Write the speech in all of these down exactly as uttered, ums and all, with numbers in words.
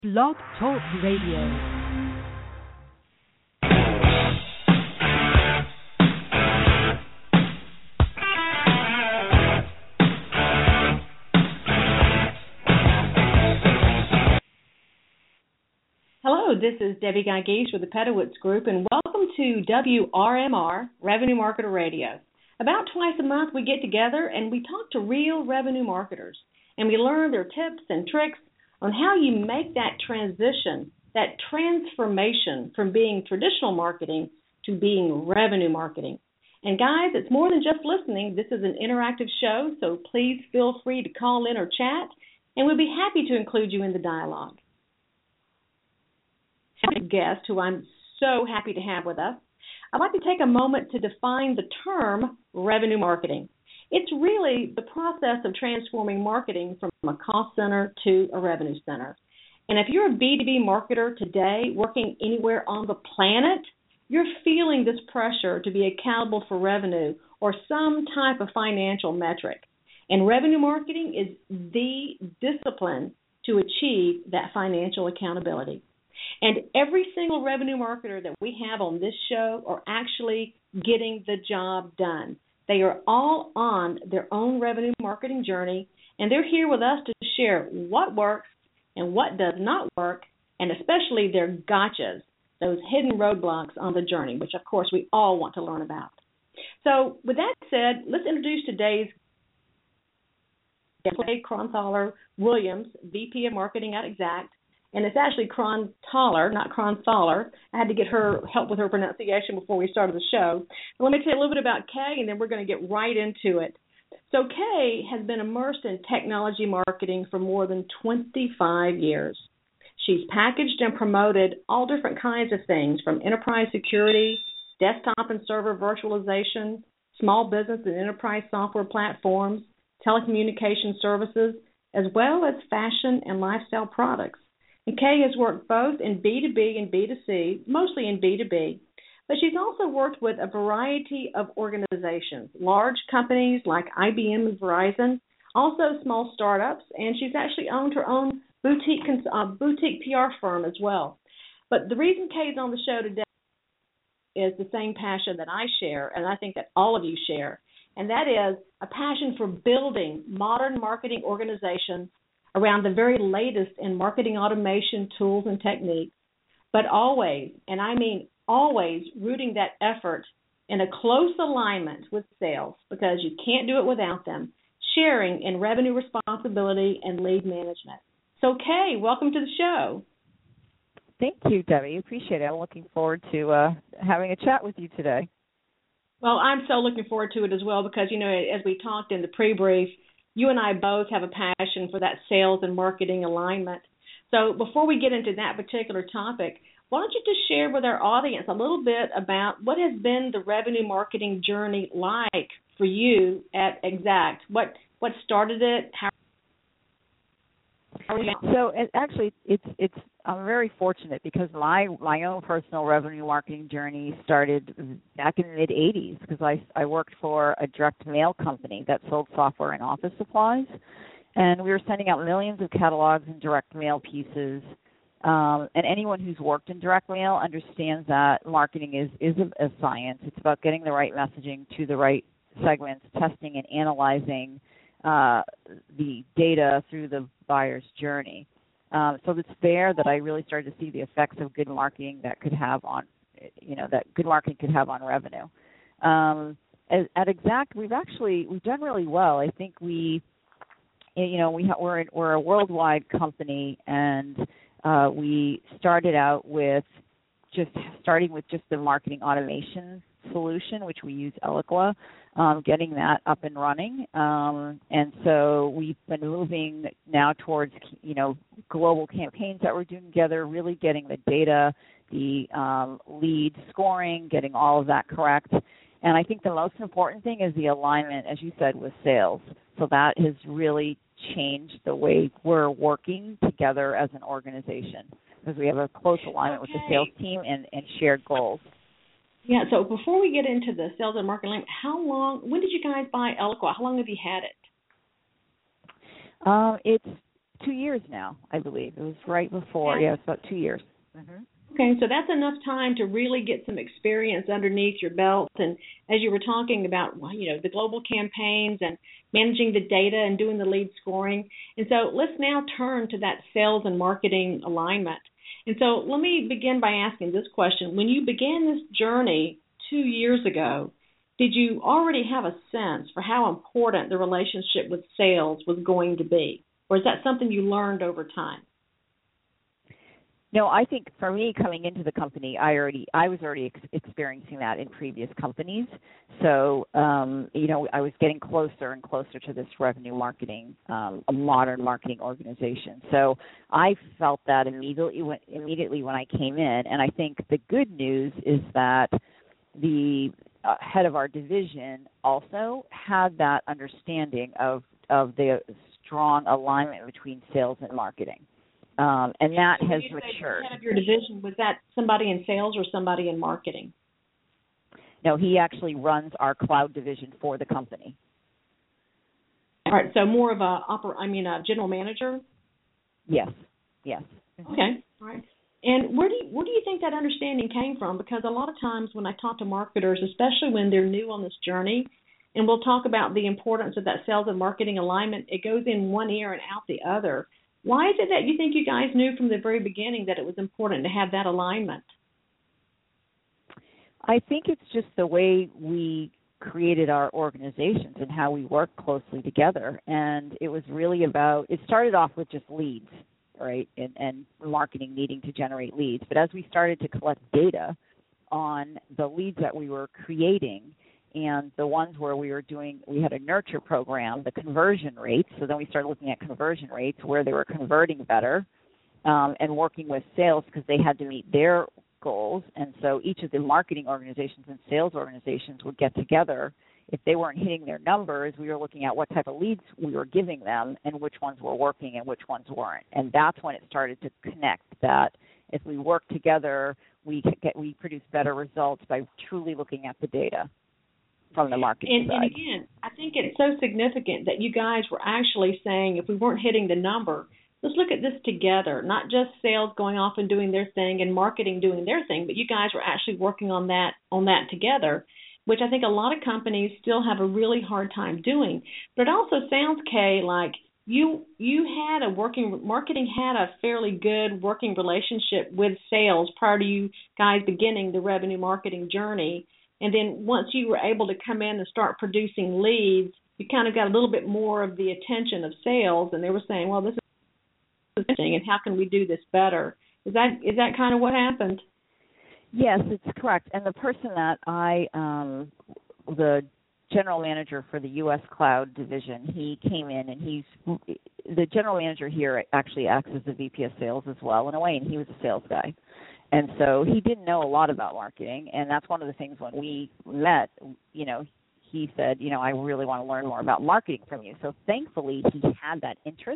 Blog Talk Radio. Hello, this is Debbie Guy Geese with the Pedowitz Group, and welcome to W R M R, Revenue Marketer Radio. About twice a month, we get together and we talk to real revenue marketers, and we learn their tips and tricks on how you make that transition, that transformation from being traditional marketing to being revenue marketing. And guys, it's more than just listening. This is an interactive show, so please feel free to call in or chat, and we'll be happy to include you in the dialogue. Guest who I'm so happy to have with us, I'd like to take a moment to define the term revenue marketing. It's really the process of transforming marketing from a cost center to a revenue center. And if you're a B two B marketer today working anywhere on the planet, you're feeling this pressure to be accountable for revenue or some type of financial metric. And revenue marketing is the discipline to achieve that financial accountability. And every single revenue marketer that we have on this show are actually getting the job done. They are all on their own revenue marketing journey, and they're here with us to share what works and what does not work, and especially their gotchas, those hidden roadblocks on the journey, which, of course, we all want to learn about. So with that said, let's introduce today's guest, Kronthaler Williams, V P of Marketing at Exact. And it's actually Kronthaler, not Kronthaler. I had to get her help with her pronunciation before we started the show. But let me tell you a little bit about Kay, and then we're going to get right into it. So Kay has been immersed in technology marketing for more than twenty-five years. She's packaged and promoted all different kinds of things, from enterprise security, desktop and server virtualization, small business and enterprise software platforms, telecommunication services, as well as fashion and lifestyle products. And Kay has worked both in B two B and B two C, mostly in B two B, but she's also worked with a variety of organizations, large companies like I B M and Verizon, also small startups, and she's actually owned her own boutique uh, boutique P R firm as well. But the reason Kay's on the show today is the same passion that I share, and I think that all of you share, and that is a passion for building modern marketing organizations around the very latest in marketing automation tools and techniques, but always, and I mean always, rooting that effort in a close alignment with sales, because you can't do it without them, sharing in revenue responsibility and lead management. So, Kay, welcome to the show. Thank you, Debbie. Appreciate it. I'm looking forward to uh, having a chat with you today. Well, I'm so looking forward to it as well because, you know, as we talked in the pre-brief, you and I both have a passion for that sales and marketing alignment. So before we get into that particular topic, why don't you just share with our audience a little bit about what has been the revenue marketing journey like for you at Exact? What what started it? How So it, actually, it's it's I'm very fortunate because my my own personal revenue marketing journey started back in the mid eighties because I I worked for a direct mail company that sold software and office supplies, and we were sending out millions of catalogs and direct mail pieces. Um, and anyone who's worked in direct mail understands that marketing is is a, a science. It's about getting the right messaging to the right segments, testing and analyzing Uh, the data through the buyer's journey. Um, so it's there that I really started to see the effects of good marketing that could have on, you know, that good marketing could have on revenue. Um, at, at Exact, we've actually we've done really well. I think we, you know, we ha- we're we're a worldwide company, and uh, we started out with just starting with just the marketing automation solution, which we use Eloqua. Um, getting that up and running. Um, and so we've been moving now towards, you know, global campaigns that we're doing together, really getting the data, the um, lead scoring, getting all of that correct. And I think the most important thing is the alignment, as you said, with sales. So that has really changed the way we're working together as an organization because we have a close alignment Okay. with the sales team and, and shared goals. Yeah, so before we get into the sales and marketing, how long, when did you guys buy Eloqua? How long have you had it? Um, it's two years now, I believe. It was right before. Yeah, it's about two years. Mm-hmm. Okay, so that's enough time to really get some experience underneath your belt. And as you were talking about, you know, the global campaigns and managing the data and doing the lead scoring. And so let's now turn to that sales and marketing alignment. And so let me begin by asking this question. When you began this journey two years ago, did you already have a sense for how important the relationship with sales was going to be? Or is that something you learned over time? No, I think for me coming into the company, I already I was already ex- experiencing that in previous companies. So, um, you know, I was getting closer and closer to this revenue marketing, um, a modern marketing organization. So I felt that immediately when, immediately when I came in. And I think the good news is that the uh, head of our division also had that understanding of, of the strong alignment between sales and marketing. Um, and that so has you matured. The head of your division, was that somebody in sales or somebody in marketing? No, he actually runs our cloud division for the company. All right, so more of a, oper- I mean, a general manager? Yes, yes. Okay, all right. And where do you, where do you think that understanding came from? Because a lot of times when I talk to marketers, especially when they're new on this journey, and we'll talk about the importance of that sales and marketing alignment, it goes in one ear and out the other. Why is it that you think you guys knew from the very beginning that it was important to have that alignment? I think it's just the way we created our organizations and how we work closely together. And it was really about, it started off with just leads, right, and, and marketing needing to generate leads. But as we started to collect data on the leads that we were creating, and the ones where we were doing, we had a nurture program, the conversion rates. So then we started looking at conversion rates where they were converting better, um, and working with sales because they had to meet their goals. And so each of the marketing organizations and sales organizations would get together. If they weren't hitting their numbers, we were looking at what type of leads we were giving them and which ones were working and which ones weren't. And that's when it started to connect that if we work together, we get, we produce better results by truly looking at the data from the marketing and, side. and again, I think it's so significant that you guys were actually saying if we weren't hitting the number, let's look at this together, not just sales going off and doing their thing and marketing doing their thing, but you guys were actually working on that on that together, which I think a lot of companies still have a really hard time doing. But it also sounds, Kay, like you you had a working marketing had a fairly good working relationship with sales prior to you guys beginning the revenue marketing journey. And then once you were able to come in and start producing leads, you kind of got a little bit more of the attention of sales, and they were saying, well, this is interesting, and how can we do this better? Is that is that kind of what happened? Yes, it's correct. And the person that I, um, the general manager for the U S Cloud division, he came in, and he's the general manager here actually acts as the V P of sales as well in a way, and he was a sales guy. And so he didn't know a lot about marketing, and that's one of the things when we met, you know, he said, you know, I really want to learn more about marketing from you. So thankfully he had that interest,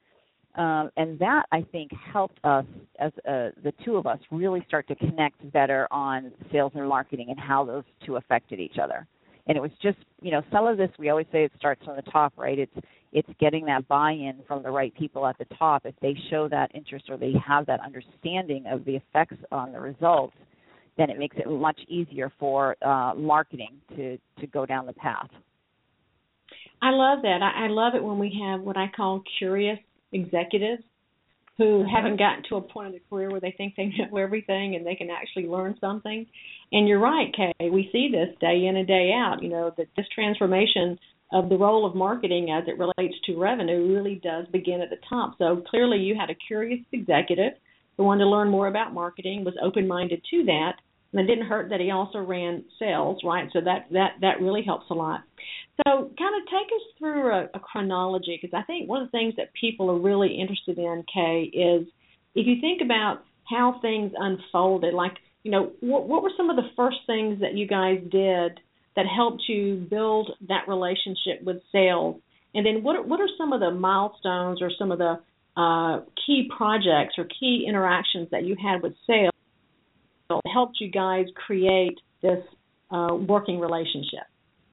um, and that, I think, helped us, as uh, the two of us, really start to connect better on sales and marketing and how those two affected each other. And it was just, you know, some of this, we always say it starts from the top, right? It's it's getting that buy-in from the right people at the top. If they show that interest or they have that understanding of the effects on the results, then it makes it much easier for uh, marketing to, to go down the path. I love that. I, I love it when we have what I call curious executives who mm-hmm. haven't gotten to a point in their career where they think they know everything and they can actually learn something. And you're right, Kay. We see this day in and day out, you know, that this transformation of the role of marketing as it relates to revenue really does begin at the top. So clearly you had a curious executive who wanted to learn more about marketing, was open-minded to that, and it didn't hurt that he also ran sales, right? So that, that, that really helps a lot. So kind of take us through a, a chronology, because I think one of the things that people are really interested in, Kay, is if you think about how things unfolded, like, you know, what, what were some of the first things that you guys did that helped you build that relationship with sales? And then what, what are some of the milestones or some of the uh, key projects or key interactions that you had with sales that helped you guys create this uh, working relationship?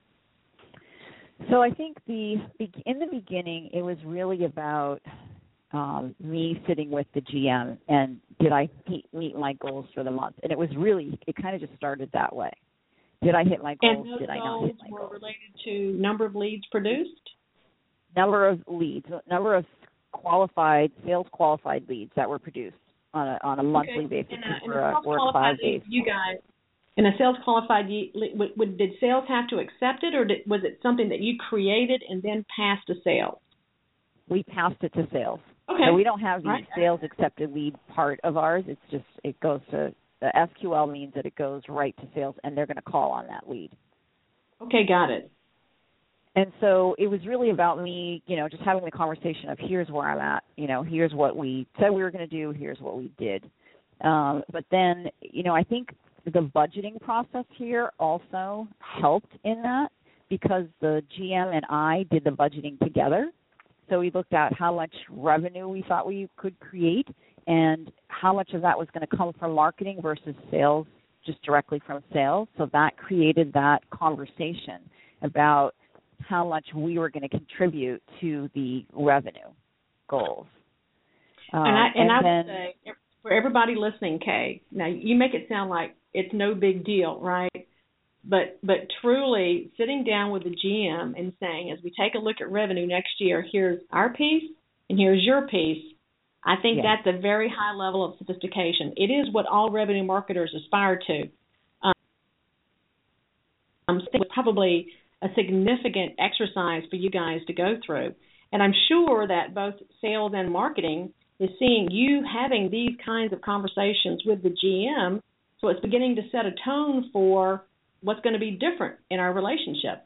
So I think the in the beginning, it was really about um, me sitting with the G M and did I meet, meet my goals for the month? And it was really, it kind of just started that way. Did I hit my goals? And those did I not goals hit my were goals? related to number of leads produced? Number of leads, number of qualified, sales qualified leads that were produced on a, on a monthly okay. basis. And, uh, We're, and a, we're a cloud based. You guys, in a sales qualified, would, would, did sales have to accept it, or did, was it something that you created and then passed to sales? We passed it to sales. Okay. So we don't have the right. sales accepted lead part of ours. It's just, it goes to, the S Q L means that it goes right to sales, and they're going to call on that lead. Okay, got it. And so it was really about me, you know, just having the conversation of here's where I'm at, you know, here's what we said we were going to do, here's what we did. Um, but then, you know, I think the budgeting process here also helped in that because the G M and I did the budgeting together. So we looked at how much revenue we thought we could create and how much of that was going to come from marketing versus sales, just directly from sales. So that created that conversation about how much we were going to contribute to the revenue goals. Um, and I, and and I then, would say, for everybody listening, Kay, now you make it sound like it's no big deal, right? But but truly sitting down with the G M and saying, as we take a look at revenue next year, here's our piece and here's your piece, I think yeah. that's a very high level of sophistication. It is what all revenue marketers aspire to. Um, so it's probably a significant exercise for you guys to go through. And I'm sure that both sales and marketing is seeing you having these kinds of conversations with the G M, so it's beginning to set a tone for what's going to be different in our relationship.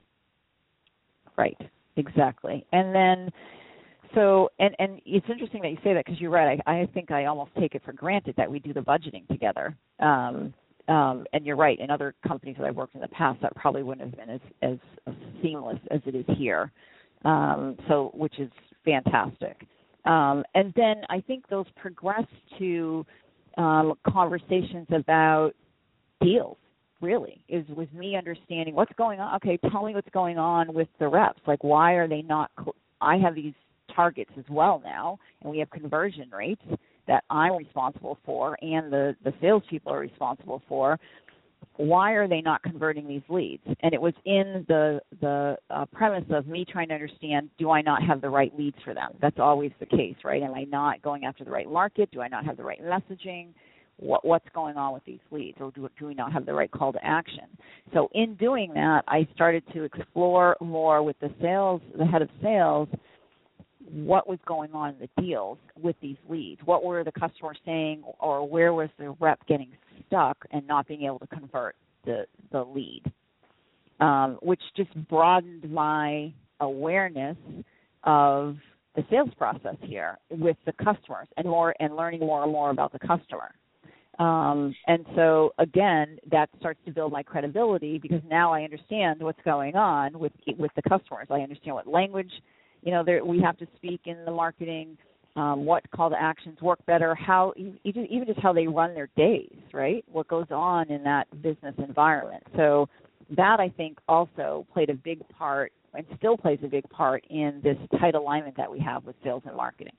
Right, exactly. And then, so, and, and it's interesting that you say that because you're right. I, I think I almost take it for granted that we do the budgeting together. Um, Um, and you're right. In other companies that I've worked in the past, that probably wouldn't have been as, as, as seamless as it is here. Um, so, which is fantastic. Um, and then I think those progress to um, conversations about deals. Really, is with me understanding what's going on. Okay, tell me what's going on with the reps. Like, why are they not? Cl- I have these targets as well now, and we have conversion rates that I'm responsible for and the, the salespeople are responsible for. Why are they not converting these leads? And it was in the the uh, premise of me trying to understand, do I not have the right leads for them? That's always the case, right? Am I not going after the right market? Do I not have the right messaging? What, what's going on with these leads? Or do, do we not have the right call to action? So in doing that, I started to explore more with the sales, the head of sales, what was going on in the deals with these leads. What were the customers saying, or where was the rep getting stuck and not being able to convert the, the lead, um, which just broadened my awareness of the sales process here with the customers and more and learning more and more about the customer. Um, and so, again, that starts to build my credibility because now I understand what's going on with with the customers. I understand what language, you know, we have to speak in the marketing, um, what call to actions work better, how even, even just how they run their days, right? What goes on in that business environment. So that, I think, also played a big part and still plays a big part in this tight alignment that we have with sales and marketing.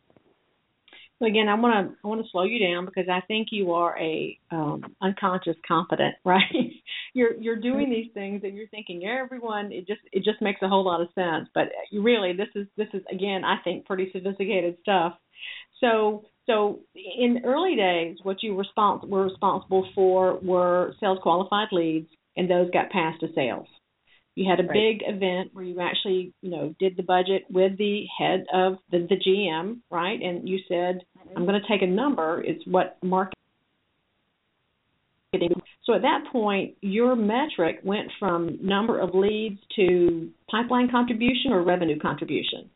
So again, I want to I want to slow you down because I think you are a um, unconscious competent, right? you're you're doing these things and you're thinking everyone. It just it just makes a whole lot of sense. But you really, this is this is again, I think, pretty sophisticated stuff. So so in early days, what you respons- were responsible for were sales qualified leads, and those got passed to sales. You had a right. big event where you actually, you know, did the budget with the head of the, the G M, right? And you said, I'm going to take a number. It's what marketing. So at that point, your metric went from number of leads to pipeline contribution or revenue contribution?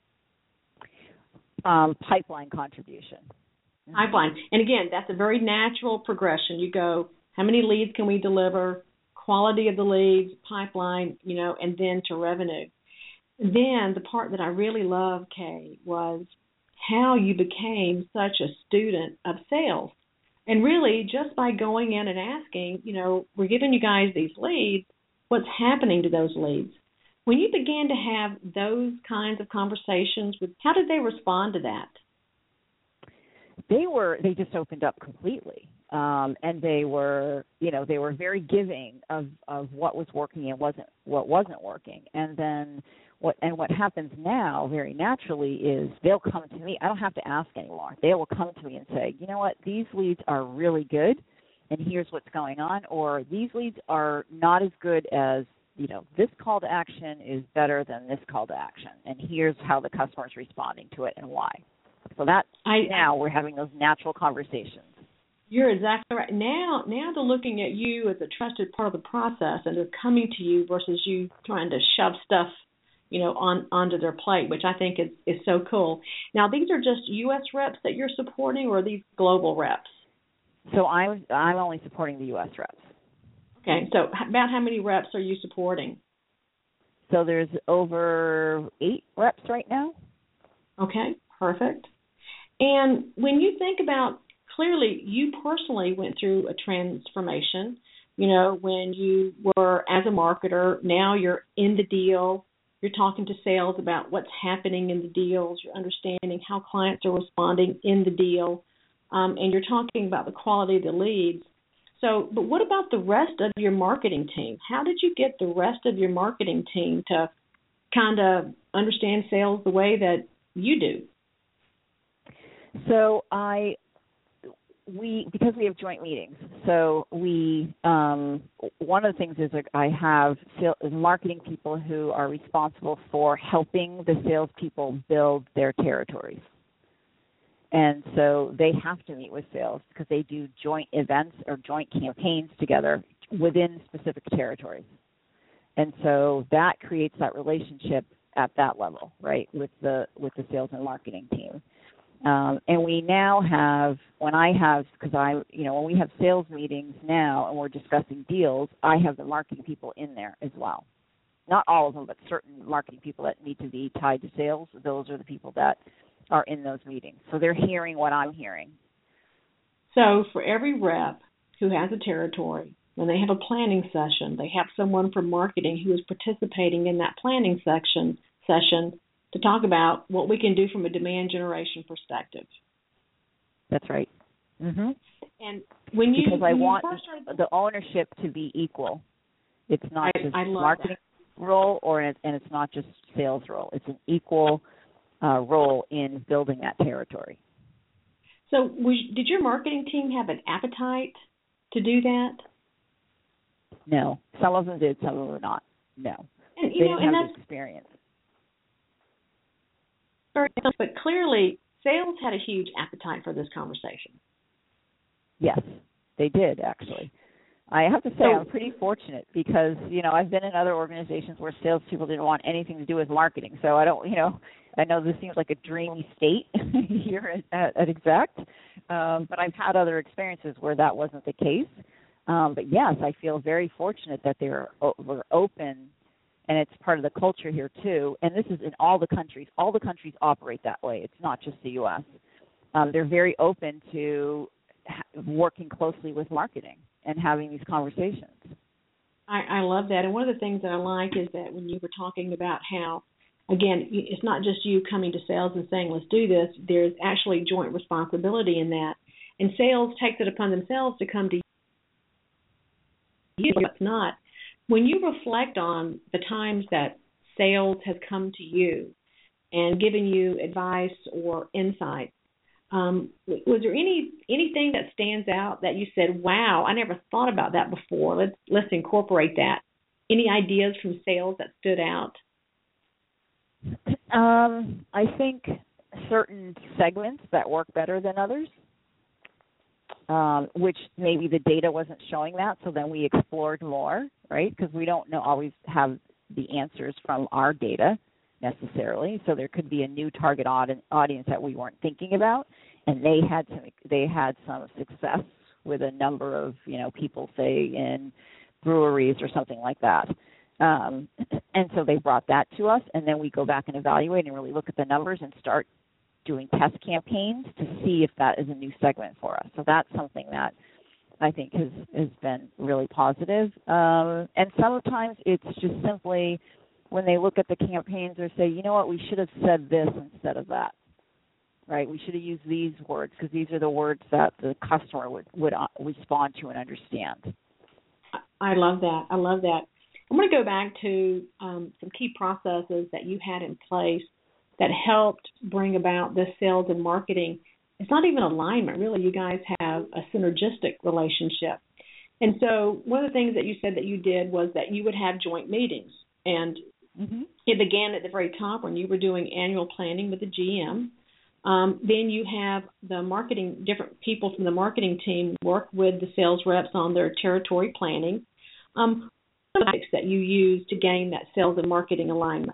Um, pipeline contribution. Mm-hmm. Pipeline. And again, that's a very natural progression. You go, how many leads can we deliver? Quality of the leads, pipeline, you know, and then to revenue. Then the part that I really loved, Kay, was how you became such a student of sales. And really, just by going in and asking, you know, we're giving you guys these leads, what's happening to those leads? When you began to have those kinds of conversations, with how did they respond to that? they were they just opened up completely, um, and they were you know they were very giving of, of what was working and wasn't what wasn't working. And then what and what happens now very naturally is they'll come to me. I don't have to ask anymore. They will come to me and say, you know what, these leads are really good, and here's what's going on, or these leads are not as good as, you know, this call to action is better than this call to action, and here's how the customer is responding to it and why. So that I, now we're having those natural conversations. You're exactly right. Now, now they're looking at you as a trusted part of the process, and they're coming to you versus you trying to shove stuff, you know, on onto their plate, which I think is, is so cool. Now, these are just U S reps that you're supporting, or are these global reps? So I'm I'm only supporting the U S reps. Okay. So about how many reps are you supporting? So there's over eight reps right now. Okay. Perfect. And when you think about, clearly you personally went through a transformation, you know, when you were as a marketer, now you're in the deal, you're talking to sales about what's happening in the deals, you're understanding how clients are responding in the deal, um, and you're talking about the quality of the leads. So, but what about the rest of your marketing team? How did you get the rest of your marketing team to kind of understand sales the way that you do? So I, we because we have joint meetings. So we, um, one of the things is like I have sales, marketing people who are responsible for helping the salespeople build their territories, and so they have to meet with sales because they do joint events or joint campaigns together within specific territories, and so that creates that relationship at that level, right, with the with the sales and marketing team. Um, and we now have, when I have, because I, you know, when we have sales meetings now and we're discussing deals, I have the marketing people in there as well. Not all of them, but certain marketing people that need to be tied to sales. Those are the people that are in those meetings. So they're hearing what I'm hearing. So for every rep who has a territory, when they have a planning session, they have someone from marketing who is participating in that planning section session to talk about what we can do from a demand generation perspective. That's right. Mm-hmm. And when you because when I you want first started, the ownership to be equal. It's not I, just I love marketing that. role, or and it's not just sales role. It's an equal uh, role in building that territory. So, was, did your marketing team have an appetite to do that? No, some of them did, some of them not. No, and, you they know, didn't and have that's, the experience. But clearly, sales had a huge appetite for this conversation. Yes, they did, actually. I have to say So, I'm pretty fortunate because, you know, I've been in other organizations where salespeople didn't want anything to do with marketing. So I don't, you know, I know this seems like a dreamy state here at, at Exact, um, but I've had other experiences where that wasn't the case. Um, but, yes, I feel very fortunate that they were, were open, and it's part of the culture here, too. And this is in all the countries. All the countries operate that way. It's not just the U S Um, they're very open to ha- working closely with marketing and having these conversations. I, I love that. And one of the things that I like is that when you were talking about how, again, it's not just you coming to sales and saying, let's do this. There's actually joint responsibility in that. And sales takes it upon themselves to come to you. It's not. When you reflect on the times that sales has come to you and given you advice or insight, um, was there any anything that stands out that you said, wow, I never thought about that before. Let's let's incorporate that. Any ideas from sales that stood out? Um, I think certain segments that work better than others, um, which maybe the data wasn't showing that, so then we explored more, right? Because we don't know always have the answers from our data necessarily. So there could be a new target audience that we weren't thinking about, and they had some they had some success with a number of, you know, people, say, in breweries or something like that. Um, and so they brought that to us, and then we go back and evaluate and really look at the numbers and start doing test campaigns to see if that is a new segment for us. So that's something that I think has, has been really positive. Um, and sometimes it's just simply when they look at the campaigns or say, you know what, we should have said this instead of that. right? We should have used these words because these are the words that the customer would, would uh, respond to and understand. I love that. I love that. I'm going to go back to um, some key processes that you had in place that helped bring about this sales and marketing. It's not even alignment, really. You guys have a synergistic relationship. And so one of the things that you said that you did was that you would have joint meetings. And mm-hmm. it began at the very top when you were doing annual planning with the G M. Um, then you have the marketing, different people from the marketing team work with the sales reps on their territory planning. Um, what are the that you use to gain that sales and marketing alignment?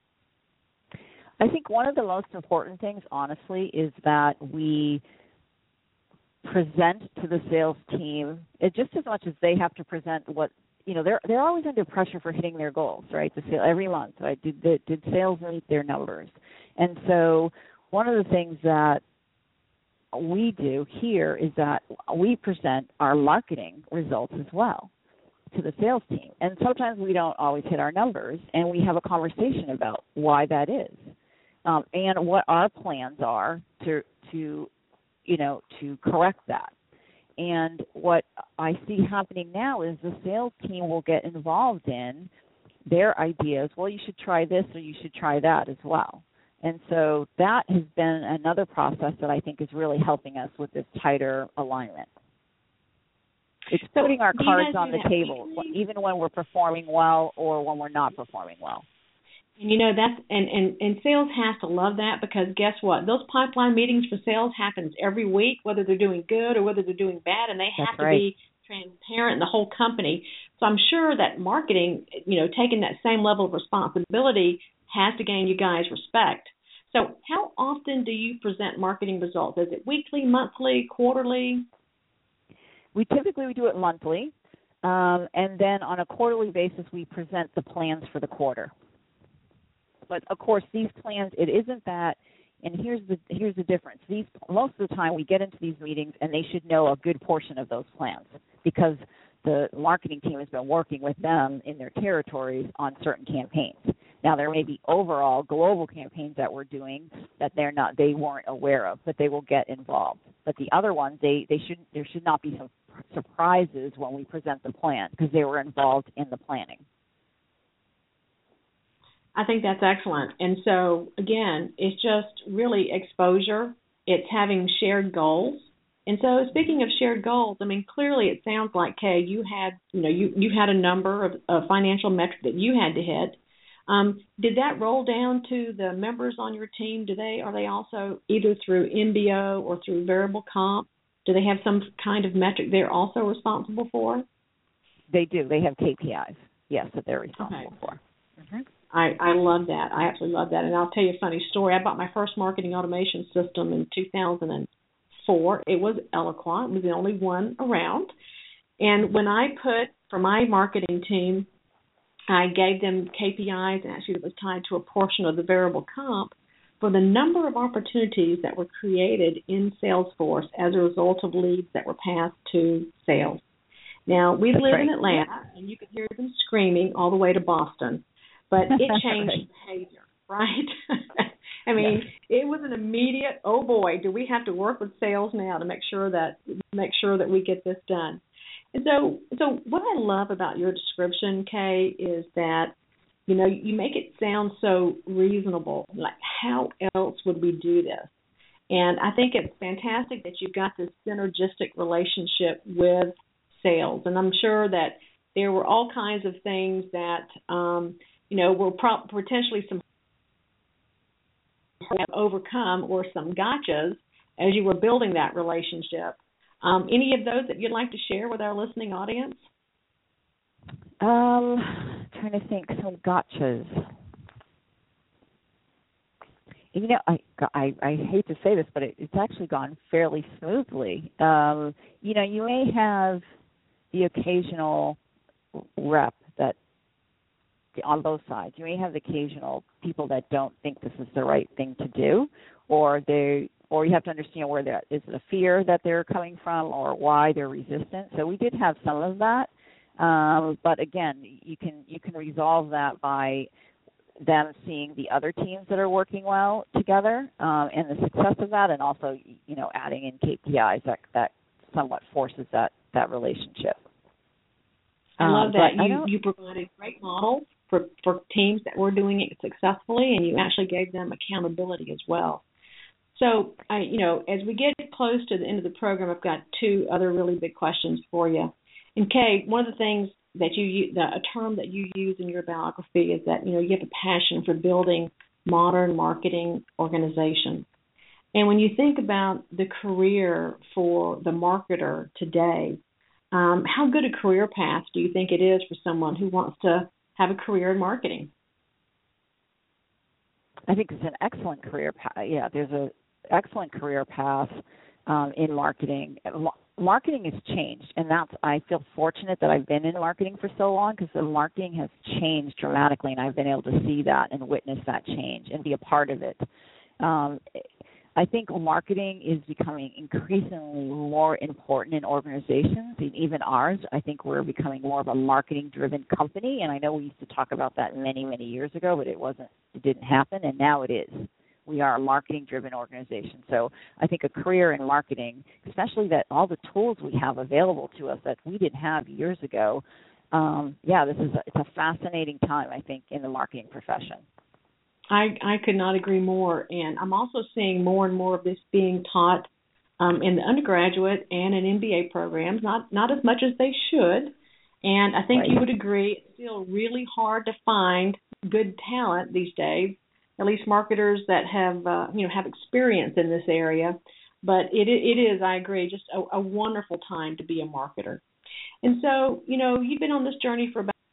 I think one of the most important things, honestly, is that we present to the sales team, it, just as much as they have to present what, you know, they're they're always under pressure for hitting their goals, right? The sale, every month, right? Did, did, did sales meet their numbers? And so one of the things that we do here is that we present our marketing results as well to the sales team. And sometimes we don't always hit our numbers, and we have a conversation about why that is, um, and what our plans are to, to, you know, to correct that. And what I see happening now is the sales team will get involved in their ideas. Well, you should try this or you should try that as well. And so that has been another process that I think is really helping us with this tighter alignment. It's so putting our cards on the table, weekly? even when we're performing well or when we're not performing well. And, you know, that's and, and, and sales has to love that because guess what? Those pipeline meetings for sales happens every week, whether they're doing good or whether they're doing bad, and they have that's to right. be transparent in the whole company. So I'm sure that marketing, you know, taking that same level of responsibility has to gain you guys respect. So how often do you present marketing results? Is it weekly, monthly, quarterly? We typically we do it monthly, um, and then on a quarterly basis we present the plans for the quarter. But of course, these plans, it isn't that. And here's the here's the difference. These most of the time we get into these meetings, and they should know a good portion of those plans because the marketing team has been working with them in their territories on certain campaigns. Now there may be overall global campaigns that we're doing that they're not they weren't aware of, but they will get involved. But the other ones, they they should there should not be some surprises when we present the plan because they were involved in the planning. I think that's excellent. And so, again, it's just really exposure. It's having shared goals. And so speaking of shared goals, I mean, clearly it sounds like, Kay, you had, you know, you, you had a number of, of financial metrics that you had to hit. Um, did that roll down to the members on your team? Do they, are they also either through M B O or through variable comp? Do they have some kind of metric they're also responsible for? They do. They have K P Is, yes, that they're responsible okay. for. Mm-hmm. I, I love that. I absolutely love that. And I'll tell you a funny story. I bought my first marketing automation system in two thousand four. It was Eloquent. It was the only one around. And when I put, for my marketing team, I gave them K P Is, and actually it was tied to a portion of the variable comp for the number of opportunities that were created in Salesforce as a result of leads that were passed to sales. Now, we That's live right. in Atlanta, and you could hear them screaming all the way to Boston. But it changed right. behavior, right? I mean, yes. It was an immediate, oh boy, do we have to work with sales now to make sure that make sure that we get this done. And so, so what I love about your description, Kay, is that you know you make it sound so reasonable. Like, how else would we do this? And I think it's fantastic that you've got this synergistic relationship with sales. And I'm sure that there were all kinds of things that. Um, You know, were pro- potentially some have overcome or some gotchas as you were building that relationship. Um, any of those that you'd like to share with our listening audience? Um, trying to think some gotchas. You know, I, I, I hate to say this, but it, it's actually gone fairly smoothly. Um, you know, you may have the occasional rep that on both sides. You may have the occasional people that don't think this is the right thing to do, or they, or you have to understand where that is the fear that they're coming from, or why they're resistant. So we did have some of that, um, but again, you can you can resolve that by them seeing the other teams that are working well together um, and the success of that, and also, you know, adding in K P Is that, that somewhat forces that, that relationship. I love um, that. I You you provided great models for, for teams that were doing it successfully, and you actually gave them accountability as well. So, I, you know, as we get close to the end of the program, I've got two other really big questions for you. And Kay, one of the things that you, the, a term that you use in your biography is that, you know, you have a passion for building modern marketing organizations. And when you think about the career for the marketer today, um, how good a career path do you think it is for someone who wants to have a career in marketing? I think it's an excellent career path. Yeah, there's an excellent career path um, in marketing. Marketing has changed, and that's, I feel fortunate that I've been in marketing for so long, because the marketing has changed dramatically, and I've been able to see that and witness that change and be a part of it. Um, I think marketing is becoming increasingly more important in organizations, even ours. I think we're becoming more of a marketing-driven company, and I know we used to talk about that many, many years ago, but it wasn't, it didn't happen, and now it is. We are a marketing-driven organization. So I think a career in marketing, especially that all the tools we have available to us that we didn't have years ago, um, yeah, this is a, it's a fascinating time, I think, in the marketing profession. I, I could not agree more. And I'm also seeing more and more of this being taught um, in the undergraduate and in M B A programs, not, not as much as they should. And I think right. you would agree it's still really hard to find good talent these days, at least marketers that have, uh, you know, have experience in this area. But it it is, I agree, just a, a wonderful time to be a marketer. And so, you know, you've been on this journey for about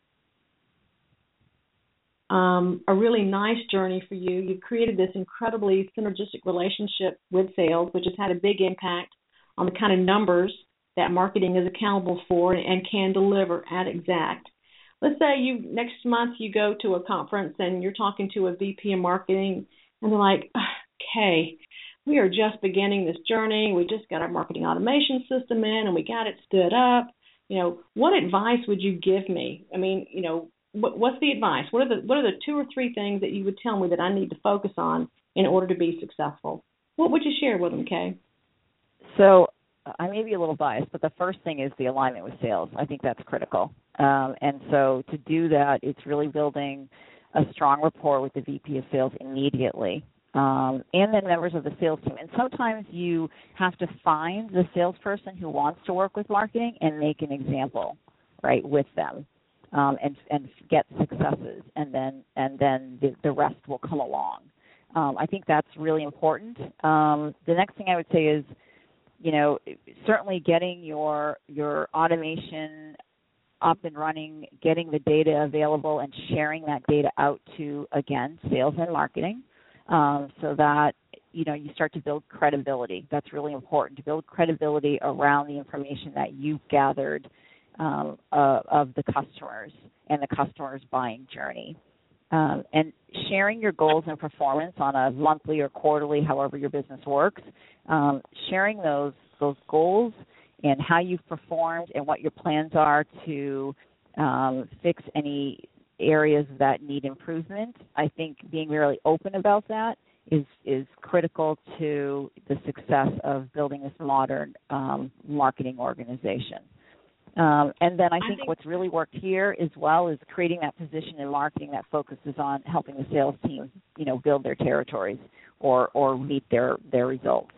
um, a really nice journey for you. You've created this incredibly synergistic relationship with sales, which has had a big impact on the kind of numbers that marketing is accountable for and can deliver at Exact. Let's say you next month you go to a conference and you're talking to a V P of marketing, and they're like, okay, we are just beginning this journey. We just got our marketing automation system in, and we got it stood up. You know, what advice would you give me? I mean, you know, what, what's the advice? What are the what are the two or three things that you would tell me that I need to focus on in order to be successful? What would you share with them, Kay? So I may be a little biased, but the first thing is the alignment with sales. I think that's critical. Um, and so to do that, it's really building a strong rapport with the V P of sales immediately, um, and then members of the sales team. And sometimes you have to find the salesperson who wants to work with marketing and make an example, right, with them, um, and and get successes, and then and then the, the rest will come along. Um, I think that's really important. Um, the next thing I would say is, you know, certainly getting your your automation up and running, getting the data available, and sharing that data out to, again, sales and marketing, um, so that, you know, you start to build credibility. That's really important, to build credibility around the information that you've gathered um, uh, of the customers and the customer's buying journey. Um, and sharing your goals and performance on a monthly or quarterly, however your business works, um, sharing those those goals and how you've performed and what your plans are to um, fix any areas that need improvement. I think being really open about that is is critical to the success of building this modern um, marketing organization. Um, and then I think, I think what's really worked here as well is creating that position in marketing that focuses on helping the sales team, you know, build their territories or, or meet their, their results.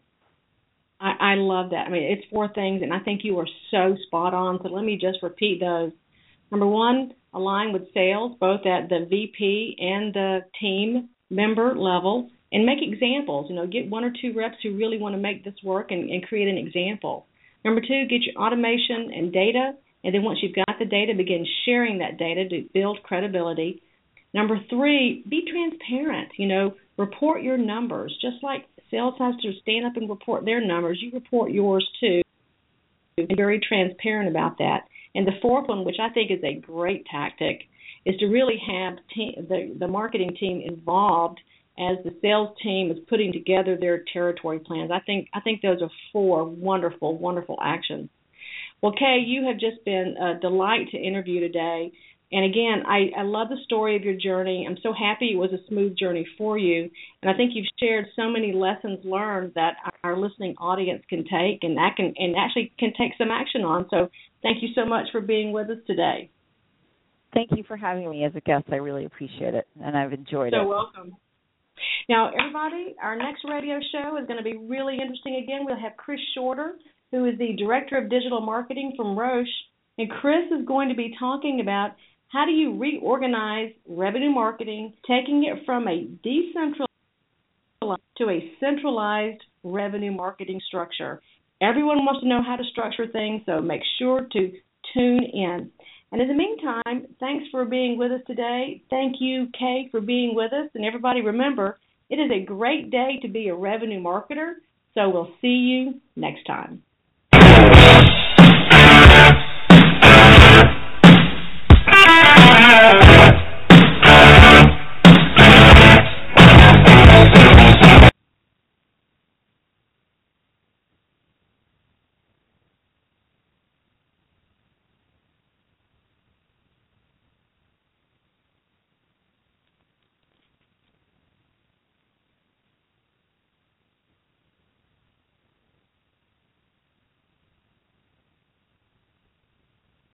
I, I love that. I mean, it's four things, and I think you are so spot on. So let me just repeat those. Number one, align with sales, both at the V P and the team member level, and make examples. You know, get one or two reps who really want to make this work and, and create an example. Number two, get your automation and data, and then once you've got the data, begin sharing that data to build credibility. Number three, be transparent. You know, report your numbers. Just like sales has to stand up and report their numbers, you report yours too. Be very transparent about that. And the fourth one, which I think is a great tactic, is to really have te- the, the marketing team involved as the sales team is putting together their territory plans. I think I think those are four wonderful, wonderful actions. Well, Kay, you have just been a delight to interview today. And again, I, I love the story of your journey. I'm so happy it was a smooth journey for you. And I think you've shared so many lessons learned that our listening audience can take and that can and actually can take some action on. So thank you so much for being with us today. Thank you for having me as a guest. I really appreciate it, and I've enjoyed so it. So welcome. Now, everybody, our next radio show is going to be really interesting again. We'll have Chris Shorter, who is the Director of Digital Marketing from Roche. And Chris is going to be talking about how do you reorganize revenue marketing, taking it from a decentralized to a centralized revenue marketing structure. Everyone wants to know how to structure things, so make sure to tune in. And in the meantime, thanks for being with us today. Thank you, Kay, for being with us. And everybody, remember, it is a great day to be a revenue marketer. So we'll see you next time.